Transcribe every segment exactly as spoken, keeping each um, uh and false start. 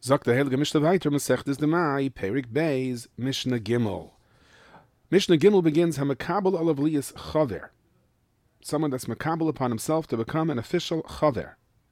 Sagt der Heilige Mishnah weiter, Masechtes Demai, Perik Beis, Mishnah Gimel. Mishnah Gimel begins, Hamakabel olav liyas chaver. Someone that's makabel upon himself to become an official chaver.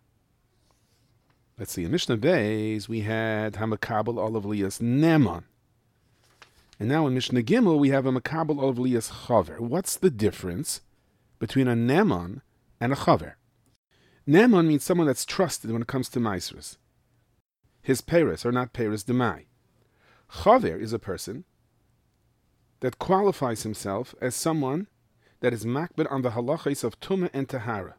Let's see, in Mishnah Beis, we had Hamakabel olav liyas neman. And now in Mishnah Gimel, we have a makabel olav liyas chaver. What's the difference between a neman and a chaver? Neman means someone that's trusted when it comes to maisrus. His peiros are not peiros demai. Chaver is a person that qualifies himself as someone that is makbid on the halachas of tumah and tahara.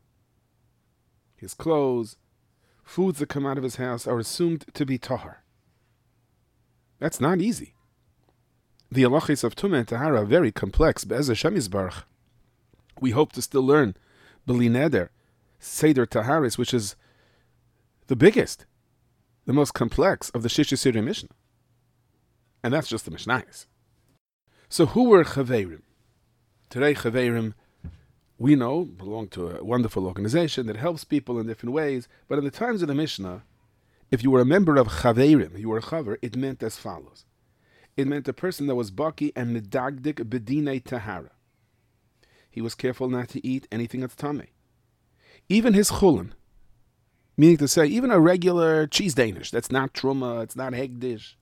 His clothes, foods that come out of his house are assumed to be tahar. That's not easy. The halachas of tumah and tahara are very complex. Be'ez Hashem Yisbarach, we hope to still learn B'li Neder, Seder Taharis, which is the biggest, the most complex of the Shish Yisirei Mishnah. And that's just the Mishnayos. So who were Chaverim? Today Chaverim, we know, belong to a wonderful organization that helps people in different ways, but in the times of the Mishnah, if you were a member of Chaverim, you were a Chaver, it meant as follows. It meant a person that was baki and medagdik bedinei tahara. He was careful not to eat anything that's tamei. Even his chulin, meaning to say, even a regular cheese Danish, that's not truma, it's not hegdish.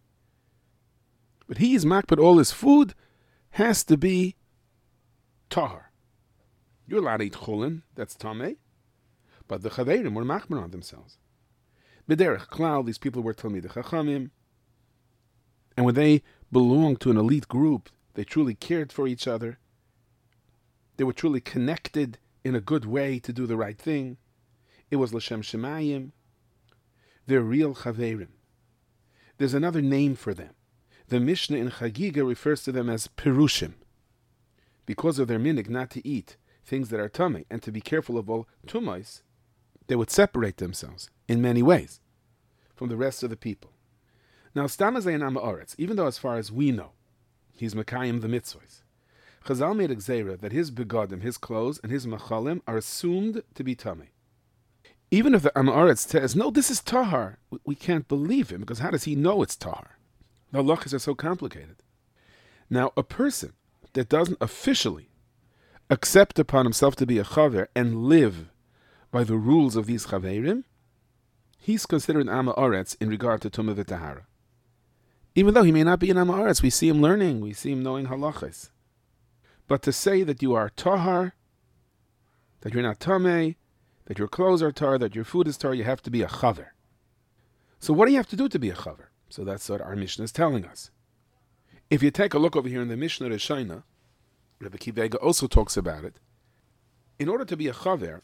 But he is makbid, all his food has to be tahar. You're allowed to eat chulin, that's tamei, but the chaverim were makbid on themselves. B'derech klal, these people were talmidei chachamim, and when they belonged to an elite group, they truly cared for each other. They were truly connected in a good way to do the right thing. It was L'Shem Shemayim. They're real Chaverim. There's another name for them. The Mishnah in Chagiga refers to them as Perushim. Because of their minig not to eat things that are tamei and to be careful of all tumais, they would separate themselves in many ways from the rest of the people. Now, Stamazay and Amaretz, even though as far as we know, he's Mekayim the mitzvahs, Chazal made a gzeira that his begadim, his clothes, and his machalim are assumed to be tamei. Even if the Amaretz says, no, this is tahar, we can't believe him, because how does he know it's tahar? The halachas are so complicated. Now, a person that doesn't officially accept upon himself to be a chaver and live by the rules of these chaverim, he's considered an Amaretz in regard to tumah v'tahara. Even though he may not be an Amaretz, we see him learning, we see him knowing halachas. But to say that you are tahar, that you're not tamei, that your clothes are tahar, that your food is tahar, you have to be a chaver. So what do you have to do to be a chaver? So that's what our Mishnah is telling us. If you take a look over here in the Mishnah Rishayna, Rebbe Kivega also talks about it. In order to be a chaver,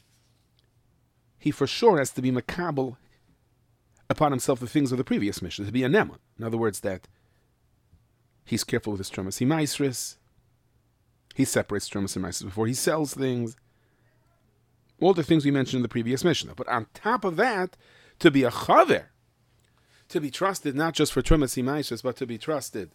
he for sure has to be makabel upon himself the things of the previous Mishnah, to be a neman. In other words, that he's careful with his trumas himaisris, he separates trumas himaisris before he sells things, all the things we mentioned in the previous Mishnah. But on top of that, to be a chaver, to be trusted not just for trumas himaisris, but to be trusted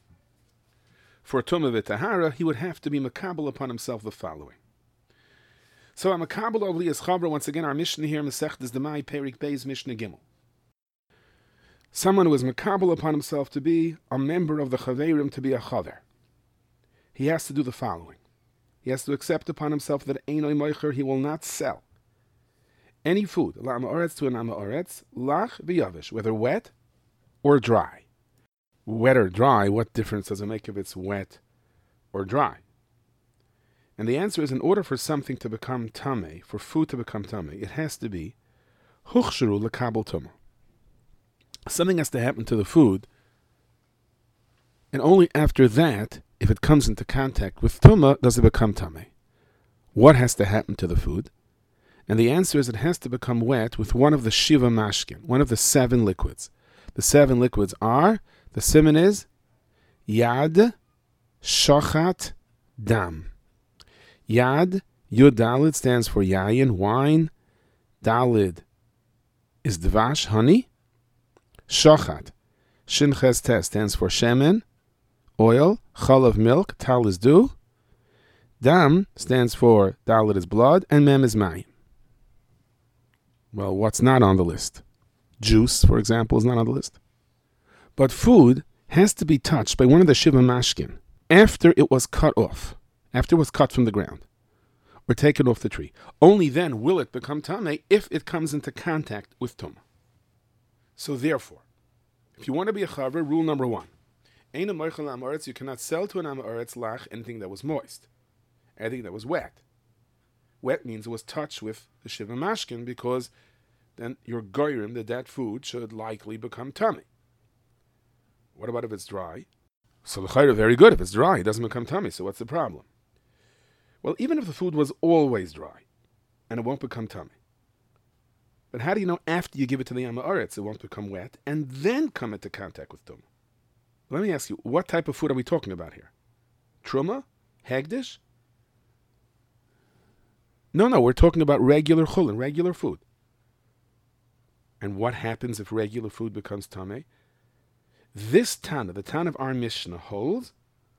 for tumah v'tahara, he would have to be makabel upon himself the following. So a makabel of liyas chaver, once again, our Mishnah here, Masechtes Demai, Perik Beis, Mishnah Gimel. Someone who is makabel upon himself to be a member of the chaverim, to be a chaver, he has to do the following. He has to accept upon himself that einoi moicher, he will not sell any food, la'amaretz to an amaretz, lach v'yavish, whether wet or dry. Wet or dry, what difference does it make if it's wet or dry? And the answer is, in order for something to become tamei, for food to become tamei, it has to be huchsheru lekabel tumah. Something has to happen to the food, and only after that, if it comes into contact with tumah, does it become tamei. What has to happen to the food? And the answer is, it has to become wet with one of the shiva mashkin, one of the seven liquids. The seven liquids are, the siman is, yad, shochat, dam. Yad, yud dalid, stands for yayin, wine. Dalid is dvash, honey. Shochat, shin ches tes, stands for shemen, oil. Chalav, milk. Tal is dew. Dam stands for dalid is blood, and mem is mayim. Well, what's not on the list? Juice, for example, is not on the list. But food has to be touched by one of the Shiva Mashkin after it was cut off, after it was cut from the ground, or taken off the tree. Only then will it become Tameh if it comes into contact with Tumah. So therefore, if you want to be a Chaver, rule number one, Ein Moichel Am Haaretz, you cannot sell to an Am Haaretz lach anything that was moist, anything that was wet. Wet means it was touched with the Shiva Mashkin, because then you're goyrim that that food should likely become tummy. What about if it's dry? So the chayre, very good. If it's dry, it doesn't become tummy. So what's the problem? Well, even if the food was always dry, and it won't become tummy. But how do you know after you give it to the Am Haaretz it won't become wet, and then come into contact with tumah? Let me ask you, what type of food are we talking about here? Truma? Hagdish? No, no, we're talking about regular chulin, regular food. And what happens if regular food becomes tameh? This Tana, the Tana of our Mishnah, holds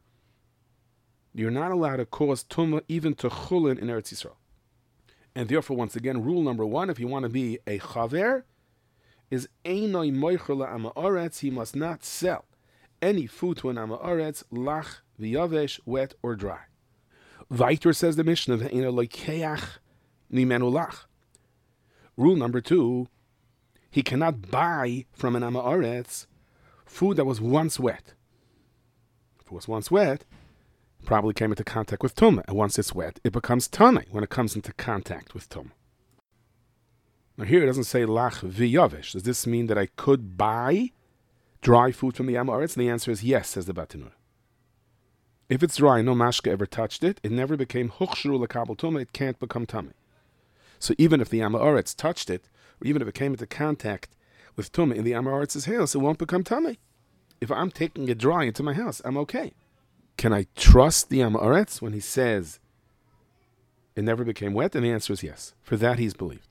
you're not allowed to cause tumah even to chulin in Eretz Yisrael. And therefore, once again, rule number one, if you want to be a chaver, is einoi moicher la'am haaretz, he must not sell any food to an Am Haaretz, lach, v'yavesh, wet or dry. Weiter says the Mishnah, v'eino loikeach nimenu lach. Rule number two, he cannot buy from an Am Haaretz food that was once wet. If it was once wet, it probably came into contact with tumah, and once it's wet, it becomes tameh when it comes into contact with tumah. Now here it doesn't say lach v'yavesh. Does this mean that I could buy dry food from the Am Haaretz? And the answer is yes, says the Batanur. If it's dry, no mashka ever touched it, it never became huchshru l'kabel tumah, it can't become tameh. So even if the Am Haaretz touched it, or even if it came into contact with tumah in the Am Haaretz's house, it won't become tameh. If I'm taking it dry into my house, I'm okay. Can I trust the Am Haaretz when he says it never became wet? And the answer is yes. For that he's believed.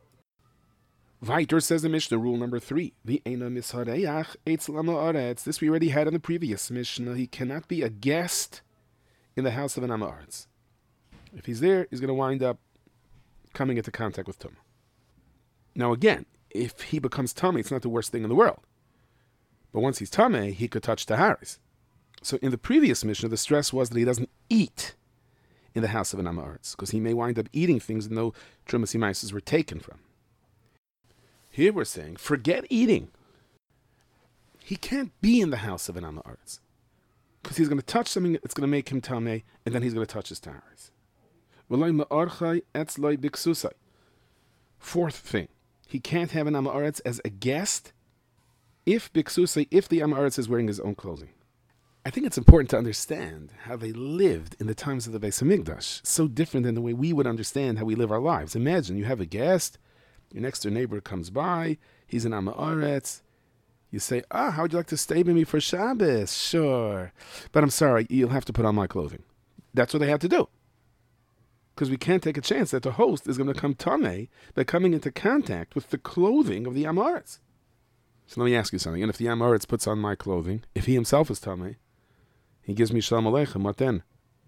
Weiter says the Mishnah, rule number three. The Eina mishareach eitzel Am Haaretz. This we already had in the previous Mishnah. He cannot be a guest in the house of an Am Haaretz. If he's there, he's going to wind up coming into contact with tumah. Now again, if he becomes tummy, it's not the worst thing in the world. But once he's tummy, he could touch taharis. So in the previous Mishnah, the stress was that he doesn't eat in the house of an Am Haaretz, because he may wind up eating things that no trumas imaises were taken from. Here we're saying, forget eating. He can't be in the house of an Am Haaretz, because he's going to touch something that's going to make him tameh, and then he's going to touch his taharis. Fourth thing, he can't have an Am Haaretz as a guest if biksusai, if the Am Haaretz is wearing his own clothing. I think it's important to understand how they lived in the times of the Beis Hamikdash. So different than the way we would understand how we live our lives. Imagine you have a guest, your next door neighbor comes by, he's an Am Haaretz. You say, ah, how would you like to stay with me for Shabbos? Sure. But I'm sorry, you'll have to put on my clothing. That's what they had to do. Because we can't take a chance that the host is going to come tameh by coming into contact with the clothing of the Am Haaretz. So let me ask you something. And if the Am Haaretz puts on my clothing, if he himself is tameh, he gives me shalom aleichem, what then?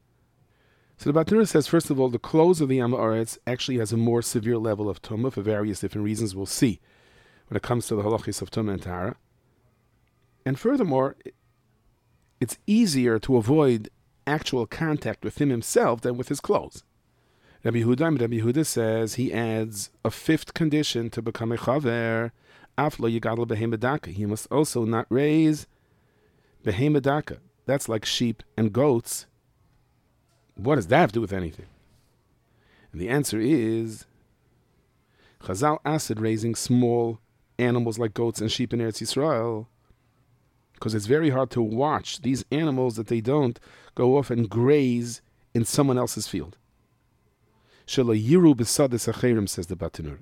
So the Batanur says, first of all, the clothes of the Am Haaretz actually has a more severe level of tumah for various different reasons we'll see when it comes to the halachis of tumah and tahara. And furthermore, it's easier to avoid actual contact with him himself than with his clothes. Rabbi Yehuda, Rabbi Yehuda says he adds a fifth condition to become a chaver. Af lo yigadol behema daka. He must also not raise behema daka. That's like sheep and goats. What does that have to do with anything? And the answer is Chazal asked raising small animals like goats and sheep in Eretz Yisrael, because it's very hard to watch these animals that they don't go off and graze in someone else's field. Shelo yiru b'sadis acherim, says the Batanur.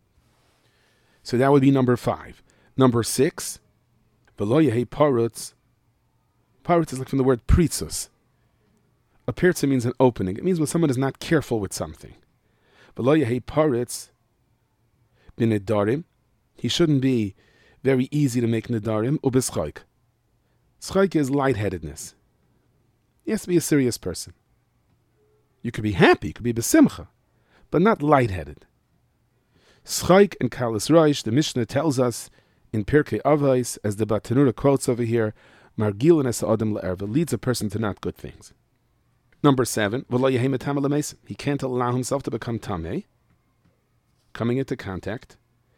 So that would be number five. Number six, v'lo yehei parutz. Parutz is like from the word pritzus. A pirtza means an opening. It means when someone is not careful with something. V'lo yehei parutz b'nedarim. He shouldn't be very easy to make nedarim. U'b'schaik. Schaik is lightheadedness. He has to be a serious person. You could be happy, you could be besimcha, but not lightheaded. Schaik and kalas roish, the Mishnah tells us in Pirkei Avos, as the Batanura quotes over here, Margilin es Adam le'erva, leads a person to not good things. Number seven, he can't allow himself to become tameh, coming into contact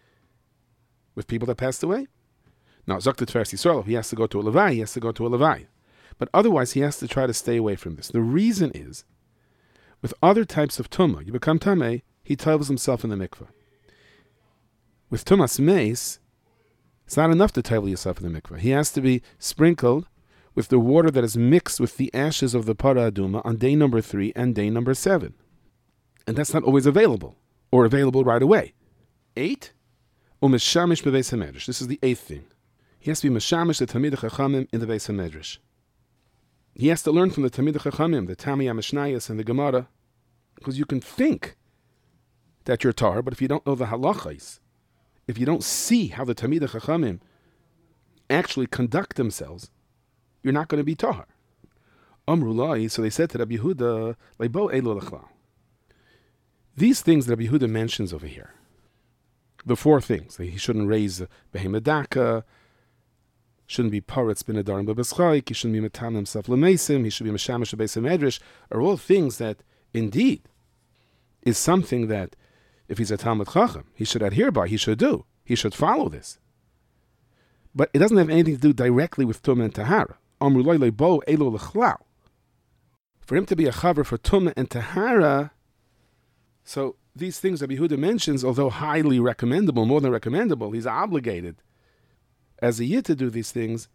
with people that passed away. Now, Zok Tveres Yisrael, he has to go to a Levai, he has to go to a Levai. But otherwise, he has to try to stay away from this. The reason is, with other types of tumah, you become tameh, he tovels himself in the mikveh. With tumas meis, it's not enough to tovel yourself in the mikveh. He has to be sprinkled with the water that is mixed with the ashes of the para aduma on day number three and day number seven. And that's not always available, or available right away. Eight, umeshamish bebeis hamedrash. This is the eighth thing. He has to be meshamish the Talmidei Chachamim in the Beis Hamedrash. He has to learn from the Talmidei Chachamim, the Tami HaMishnayos and the Gemara, because you can think that you're tar, but if you don't know the halachas, if you don't see how the Talmidei Chachamim actually conduct themselves, you're not going to be tar. Amrulai, so they said to Rabbi Yehuda, Leibo Elo Lechlal. These things that Rabbi Yehuda mentions over here, the four things, that he shouldn't raise behemedaka, shouldn't be paretz bin adarim b'beschayik, he shouldn't be metam himself lemeisim, he should be meshamish beis hamedrash, are all things that, indeed, is something that, if he's a Talmud Chacham, he should adhere by, he should do, he should follow this. But it doesn't have anything to do directly with Tumah and Tahara. Amrulai leibo elo lechlal. For him to be a chaver for Tumah and Tahara, so these things that Yehuda mentions, although highly recommendable, more than recommendable, he's obligated as a yid to do these things,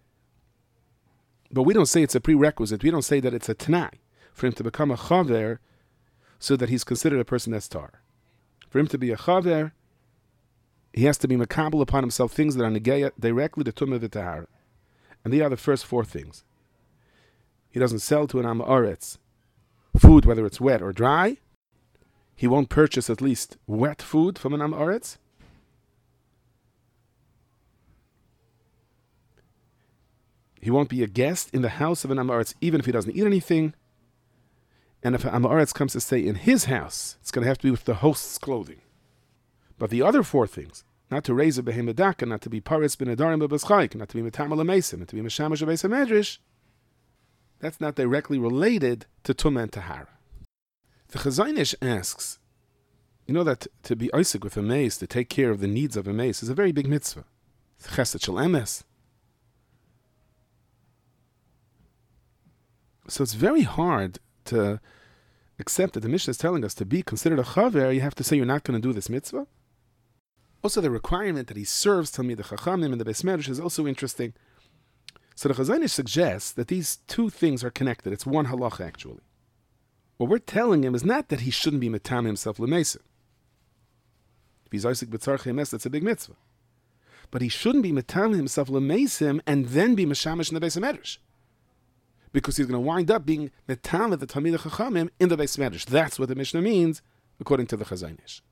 but we don't say it's a prerequisite. We don't say that it's a t'nai for him to become a chaver so that he's considered a person that's tar. For him to be a chaver, he has to be makabel upon himself things that are negeya directly to Tumah v'Tahara. And they are the first four things. He doesn't sell to an Am Haaretz food, whether it's wet or dry. He won't purchase at least wet food from an Am Haaretz. He won't be a guest in the house of an Am Haaretz, even if he doesn't eat anything. And if an Am Haaretz comes to stay in his house, it's going to have to be with the host's clothing. But the other four things, not to raise a behemedaka, not to be paretz bin adarim b'beschayik, not to be metam alameisim, not to be meshamash beis hamedrash, that's not directly related to Tumah and Tahara. The Chazon Ish asks, you know that to be oisik with a mace, to take care of the needs of a mace, is a very big mitzvah. It's chesed shel emes. So it's very hard to accept that the Mishnah is telling us to be considered a chaver, you have to say you're not going to do this mitzvah. Also, the requirement that he serves Talmidei Chachamim in the Beis Medrash is also interesting. So the Chazon Ish suggests that these two things are connected. It's one halacha, actually. What we're telling him is not that he shouldn't be metam himself l'meisa. If he's Isaac b'tzarchei emes, that's a big mitzvah. But he shouldn't be metam himself l'meisim and then be meshamish in the Beis Medrash, because he's going to wind up being metam at the Talmidei Chachamim in the Beis Medrash. That's what the Mishnah means, according to the Chazon Ish.